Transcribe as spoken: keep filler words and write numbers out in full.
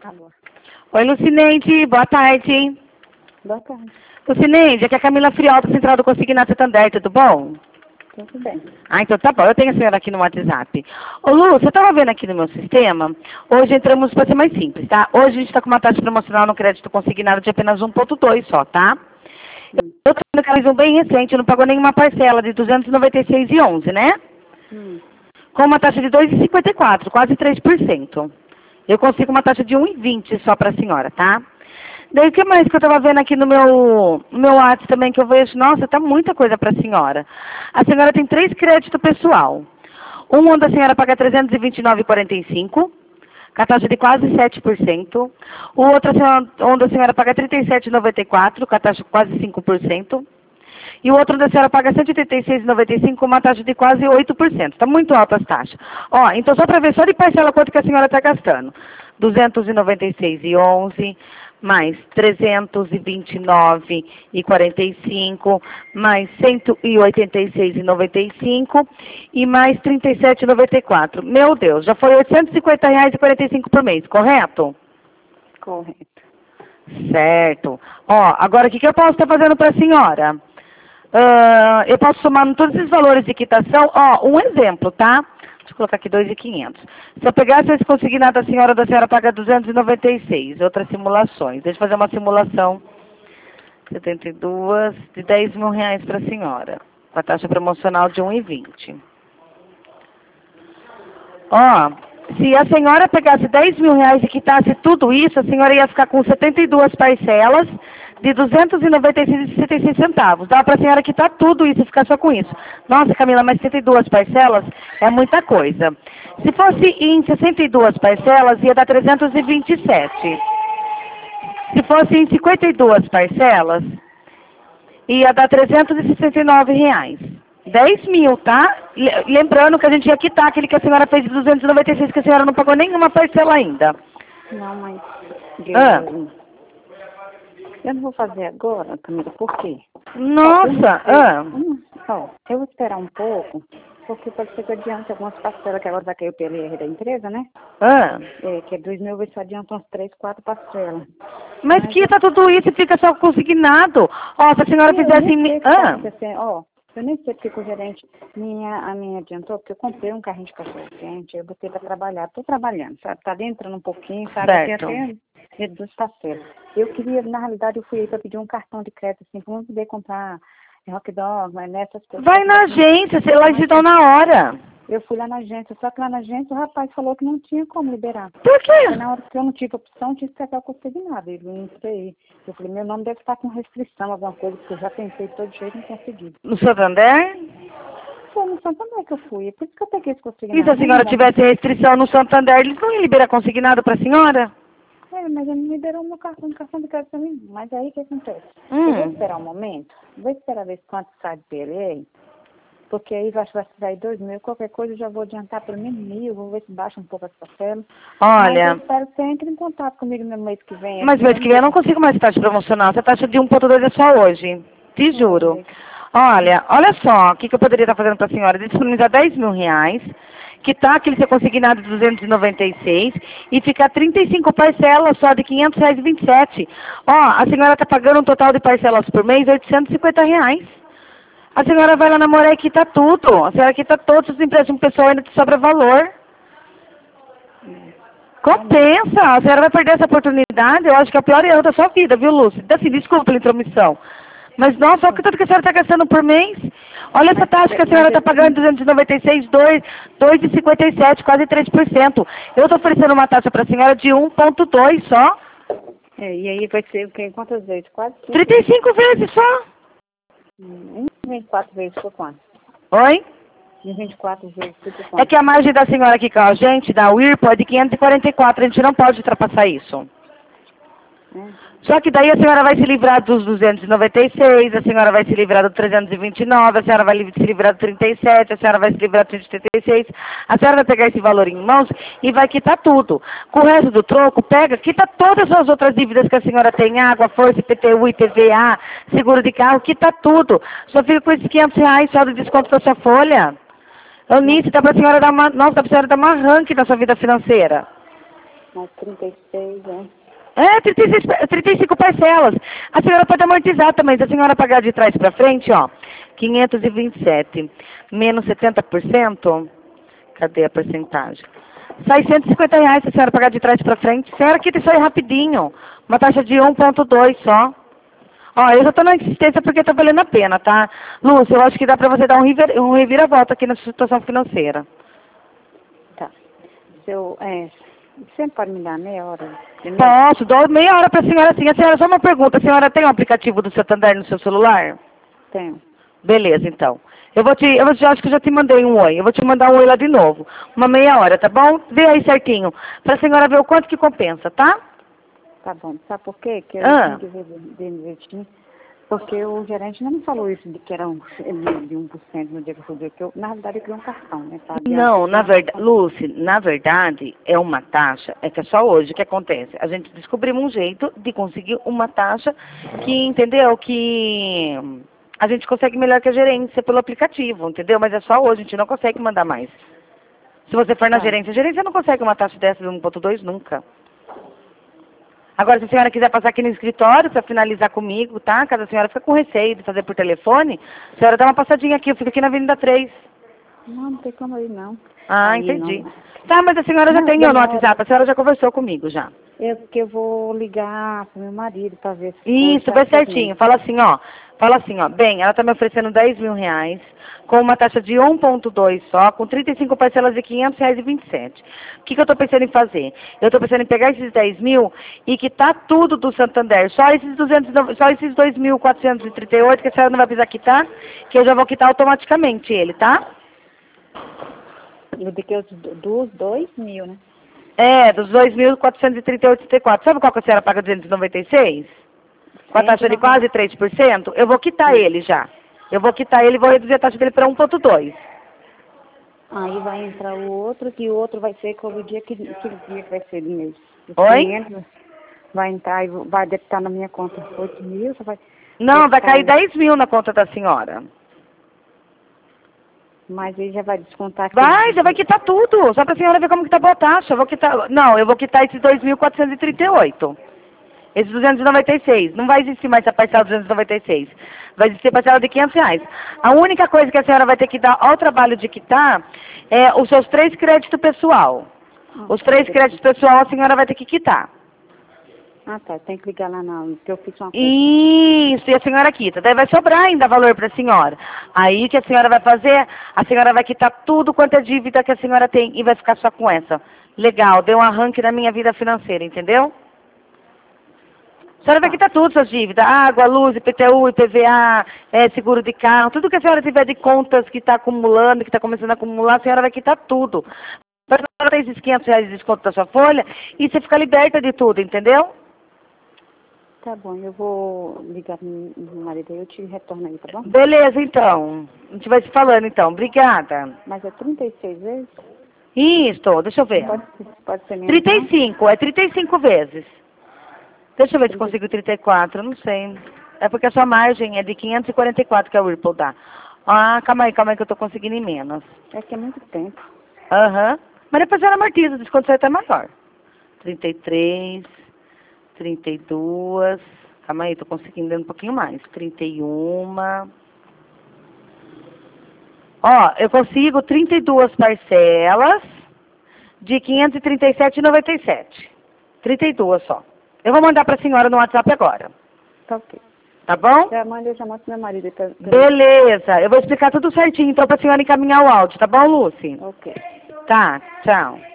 Alô. Oi, Lucineide, boa tarde. Boa tarde. Lucineide, aqui é a Camila Frialta, Central do Consignado Santander, tudo bom? Tudo bem. Ah, então tá bom, eu tenho a senhora aqui no WhatsApp. Ô Lu, você estava vendo aqui no meu sistema, hoje entramos para ser mais simples, tá? Hoje a gente está com uma taxa promocional no crédito consignado de apenas um ponto dois só, tá? Hum. Eu estou vendo que ela fez um bem recente, não pagou nenhuma parcela de duzentos e noventa e seis reais e onze centavos, né? Hum. Com uma taxa de dois vírgula cinquenta e quatro, quase três por cento. Eu consigo uma taxa de um vírgula vinte só para a senhora, tá? Daí o que mais que eu estava vendo aqui no meu, no meu WhatsApp também, que eu vejo, nossa, tá muita coisa para a senhora. A senhora tem três créditos pessoal. Um onde a senhora paga trezentos e vinte e nove reais e quarenta e cinco centavos, com a taxa de quase sete por cento. O outro a senhora, onde a senhora paga trinta e sete reais e noventa e quatro centavos, com a taxa de quase cinco por cento. E o outro onde a senhora paga cento e oitenta e seis reais e noventa e cinco centavos, com uma taxa de quase oito por cento. Está muito alta as taxas. Ó, então só para ver só de parcela quanto que a senhora está gastando. duzentos e noventa e seis reais e onze centavos, mais trezentos e vinte e nove reais e quarenta e cinco centavos, mais cento e oitenta e seis reais e noventa e cinco centavos e mais trinta e sete reais e noventa e quatro centavos. Meu Deus, já foi oitocentos e cinquenta reais e quarenta e cinco centavos por mês, correto? Correto. Certo. Ó, agora o que, que eu posso estar fazendo para a senhora? Uh, eu posso somar todos esses valores de quitação. Ó, um exemplo, tá? Deixa eu colocar aqui dois mil e quinhentos. Se eu pegasse esse consignado da senhora, da senhora paga duzentos e noventa e seis. Outras simulações. Deixa eu fazer uma simulação. setenta e dois de dez mil reais para a senhora. Com a taxa promocional de um vírgula vinte. Ó, se a senhora pegasse dez mil reais e quitasse tudo isso, a senhora ia ficar com setenta e duas parcelas de duzentos e noventa e seis reais e sessenta e seis centavos. Dá para a senhora quitar tudo isso e ficar só com isso. Nossa, Camila, mas setenta e duas parcelas é muita coisa. Se fosse em sessenta e duas parcelas, ia dar trezentos e vinte e sete. Se fosse em cinquenta e duas parcelas, ia dar trezentos e sessenta e nove reais. dez mil, tá? Lembrando que a gente ia quitar aquele que a senhora fez de duzentos e noventa e seis, que a senhora não pagou nenhuma parcela ainda. Não, mas... Ah. Eu, eu não vou fazer agora, Camila, por quê? Nossa! Ó, eu, Ah. hum, ó, eu vou esperar um pouco, porque pode ser que eu adiante algumas parcelas, que agora vai cair o P L R da empresa, né? Ah. É, que é dois mil, eu vou adiantar umas três, quatro parcelas. Mas, mas quita tudo isso e fica só consignado. Ó, se a senhora fizesse... Eu nem sei o que Ah. tá acontecendo, ó. Eu nem sei porque que o gerente minha, a minha adiantou, porque eu comprei um carrinho de cachorro quente, eu botei para trabalhar. Estou trabalhando, sabe? Tá entrando um pouquinho, sabe? Certo. Tem até medo dos parceiros. Eu queria, na realidade, eu fui aí para pedir um cartão de crédito, assim, para poder comprar hot dog, mas nessas coisas. Vai na agência, sei lá, te dão na hora. Eu fui lá na agência, só que lá na agência o rapaz falou que não tinha como liberar. Por quê? Porque na hora que eu não tive opção, tinha que pegar o consignado. Ele não sei. Eu falei, meu nome deve estar com restrição, alguma coisa, porque eu já tentei de todo jeito e não consegui. No Santander? Foi no Santander que eu fui, é por isso que eu peguei esse consignado. E se a senhora tivesse restrição no Santander, eles não iam liberar consignado para a senhora? É, mas ele me liberou meu cartão, cartão de crédito também. Mas aí o que acontece? Hum. Eu vou esperar um momento, vou esperar ver quanto sai de P L R, porque aí vai, vai sair dois mil, qualquer coisa eu já vou adiantar pelo menos mil, vou ver se baixa um pouco as parcelas. Olha... Mas eu espero que você entre em contato comigo no mês que vem. Mas mês que vem eu não consigo mais taxa promocional. Essa taxa de um ponto dois é só hoje. Te juro. Olha, olha só, o que, que eu poderia estar fazendo para a senhora? Disponibilizar dez mil reais, quitar aquele seu consignado de duzentos e noventa e seis e ficar trinta e cinco parcelas só de quinhentos reais e vinte e sete. Ó, a senhora está pagando um total de parcelas por mês de oitocentos e cinquenta reais. A senhora vai lá namorar e quita tudo. A senhora quita todos os empréstimos pessoal e ainda te sobra valor. Compensa. A senhora vai perder essa oportunidade. Eu acho que é a pior erro da sua vida, viu, Lúcia? Assim, desculpa pela intromissão. Mas, nossa, olha o que tudo que a senhora está gastando por mês. Olha essa taxa que a senhora está pagando, duzentos e noventa e seis, dois vírgula cinquenta e sete, quase três por cento. Eu estou oferecendo uma taxa para a senhora de um ponto dois só. É, e aí vai ser o quê? Quantas vezes? Quase cinco. trinta e cinco vezes só. Hum, vinte e quatro vezes por quanto? Oi? vinte e quatro vezes por quanto? É que a margem da senhora aqui com a gente, da Whirlpool, é de quinhentos e quarenta e quatro. A gente não pode ultrapassar isso. É. Só que daí a senhora vai se livrar dos duzentos e noventa e seis, a senhora vai se livrar do trezentos e vinte e nove, a senhora vai se livrar do trinta e sete, a senhora vai se livrar do trezentos e trinta e seis, a senhora vai pegar esse valor em mãos e vai quitar tudo. Com o resto do troco, pega, quita todas as outras dívidas que a senhora tem, água, força, I P T U, I P V A, seguro de carro, quita tudo. Só fica com esses quinhentos reais só de desconto da sua folha. Eunice, dá pra senhora dar uma, nossa, dá pra senhora dar um arranque na sua vida financeira. Mas trinta e seis, é? É, trinta e seis, trinta e cinco parcelas. A senhora pode amortizar também. Se a senhora pagar de trás para frente, ó, quinhentos e vinte e sete menos setenta por cento, cadê a porcentagem? Sai cento e cinquenta reais se a senhora pagar de trás para frente. A senhora quita isso aí rapidinho. Uma taxa de um ponto dois só. Ó, eu já tô na insistência porque tá valendo a pena, tá? Lúcia, eu acho que dá para você dar um, revir, um reviravolta aqui na situação financeira. Tá. Se eu, é, você pode me dar meia hora? Primeiro? Posso, dou meia hora para a senhora sim. A senhora, só uma pergunta, a senhora tem o aplicativo do Santander no seu celular? Tenho. Beleza, então. Eu vou te, eu já acho que eu já te mandei um oi. Eu vou te mandar um oi lá de novo. Uma meia hora, tá bom? Vê aí certinho. Pra senhora ver o quanto que compensa, tá? Tá bom. Sabe por quê? Que eu Ah. tenho que ver bem direitinho. Porque o gerente não me falou isso de que era um, de um por cento no dia que eu fui ver, que eu, na realidade, eu criei um cartão, né? Sabe? Não, na verdade, Lucy, na verdade, é uma taxa, é que é só hoje o que acontece. A gente descobriu um jeito de conseguir uma taxa que, entendeu? Que a gente consegue melhor que a gerência pelo aplicativo, entendeu? Mas é só hoje, a gente não consegue mandar mais. Se você for na Tá. gerência, a gerência não consegue uma taxa dessa de um ponto dois nunca. Agora, se a senhora quiser passar aqui no escritório para finalizar comigo, tá? Caso a senhora fique com receio de fazer por telefone, a senhora dá uma passadinha aqui, eu fico aqui na Avenida três. Não, não tem como ir, não. Ah, Aí, entendi. não. Tá, mas a senhora já Não, tem eu no demora. WhatsApp, a senhora já conversou comigo já. É porque eu vou ligar pro meu marido para ver se... Isso, vai certinho. Fala assim, ó. Fala assim, ó. Bem, ela tá me oferecendo dez mil reais, com uma taxa de um ponto dois só, com trinta e cinco parcelas de quinhentos reais e vinte e sete. O que que eu tô pensando em fazer? Eu tô pensando em pegar esses dez mil e quitar tudo do Santander. Só esses duzentos, só esses dois mil quatrocentos e trinta e oito que a senhora não vai precisar quitar, que eu já vou quitar automaticamente ele, tá? Eu de que os dos dois mil, né? É, dos dois mil quatrocentos e trinta e oito vírgula trinta e quatro. Sabe qual que a senhora paga duzentos e noventa e seis? Com a taxa de quase três por cento? Eu vou quitar Sim. ele já. Eu vou quitar ele e vou reduzir a taxa dele para um ponto dois. Aí vai entrar o outro, que o outro vai ser qual o dia que, que dia que vai ser do mês. Os Oi? quinhentos vai entrar e vai debitar na minha conta oito mil, você vai... Não, vai debitar- cair dez mil na conta da senhora. Mas aí já vai descontar... aqui. Vai, já vai quitar tudo. Só para a senhora ver como que tá boa a taxa. Eu vou quitar... Não, eu vou quitar esses dois mil quatrocentos e trinta e oito. Esses duzentos e noventa e seis. Não vai existir mais essa parcela de duzentos e noventa e seis. Vai existir parcela de quinhentos reais. A única coisa que a senhora vai ter que dar ao trabalho de quitar é os seus três créditos pessoal. Ah, Os três créditos pessoal a senhora vai ter que quitar. Ah, tá. Tem que ligar lá não, que eu fiz uma... Isso, e a senhora quita. Daí vai sobrar ainda valor para a senhora. Aí o que a senhora vai fazer? A senhora vai quitar tudo quanto é dívida que a senhora tem e vai ficar só com essa. Legal, deu um arranque na minha vida financeira, entendeu? A senhora vai quitar tudo, suas dívidas. Água, luz, I P T U, I P V A, é, seguro de carro, tudo que a senhora tiver de contas que está acumulando, que está começando a acumular, a senhora vai quitar tudo. Para a senhora ter esses quinhentos reais de desconto da sua folha e você fica liberta de tudo, entendeu? Tá bom, eu vou ligar pro meu marido aí, eu te retorno aí, tá bom? Beleza, então. A gente vai se falando, então. Obrigada. Mas é trinta e seis vezes? Isso, deixa eu ver. Pode, pode ser menos, trinta e não? cinco, é trinta e cinco vezes. Deixa eu ver se consigo trinta e quatro, não sei. É porque a sua margem é de quinhentos e quarenta e quatro que a Whirlpool dá. Ah, calma aí, calma aí que eu tô conseguindo em menos. É que é muito tempo. Aham. Mas depois ela amortiza, o desconto sai até maior. trinta e três, trinta e dois, calma aí, tô conseguindo dando um pouquinho mais. trinta e um. Ó, eu consigo trinta e duas parcelas de quinhentos e trinta e sete reais e noventa e sete centavos. trinta e duas só. Eu vou mandar pra senhora no WhatsApp agora. Tá ok. Tá bom? Já manda, eu já mando pro meu marido. Pra, pra... Beleza. Eu vou explicar tudo certinho, então, pra senhora encaminhar o áudio. Tá bom, Lucy? Ok. Tá, tchau.